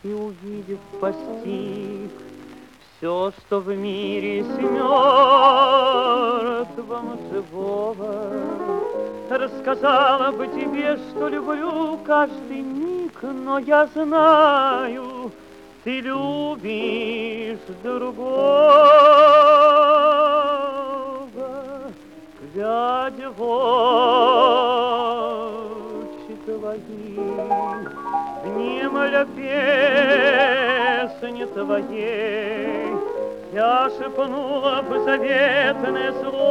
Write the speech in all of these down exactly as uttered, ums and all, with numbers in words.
И увидев, постиг все, что в мире с мертвым живого. Рассказала бы тебе, что люблю каждый миг, но я знаю, ты любишь другого. Глядя в очи твои, внемля песни твоей, я шепнула бы заветное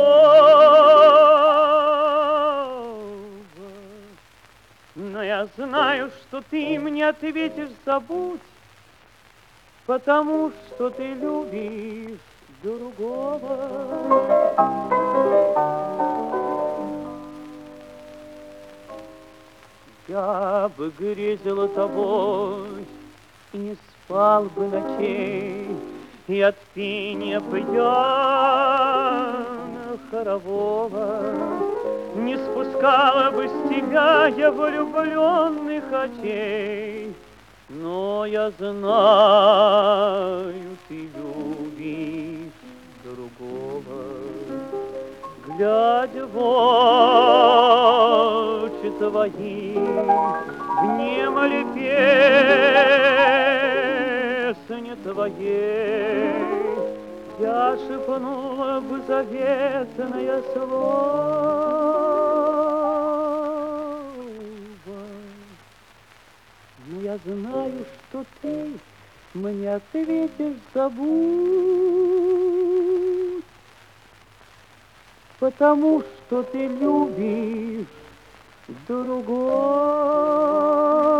слово. Но я знаю, что ты мне ответишь: забудь, потому что ты любишь другого. Я бы грезила тобой и не спал бы ночей, и от пения пьяно хорового не спускала бы с тебя я влюбленных очей. Но я знаю, ты любишь другого. Глядя в очи твои, внемли песни твоей, я шепнула бы заветное слово. Но я знаю, что ты мне ответишь: забудь, потому что ты любишь другого.